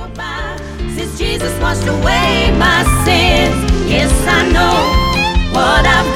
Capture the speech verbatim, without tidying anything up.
go by since Jesus washed away my sins. Yes, I know what I've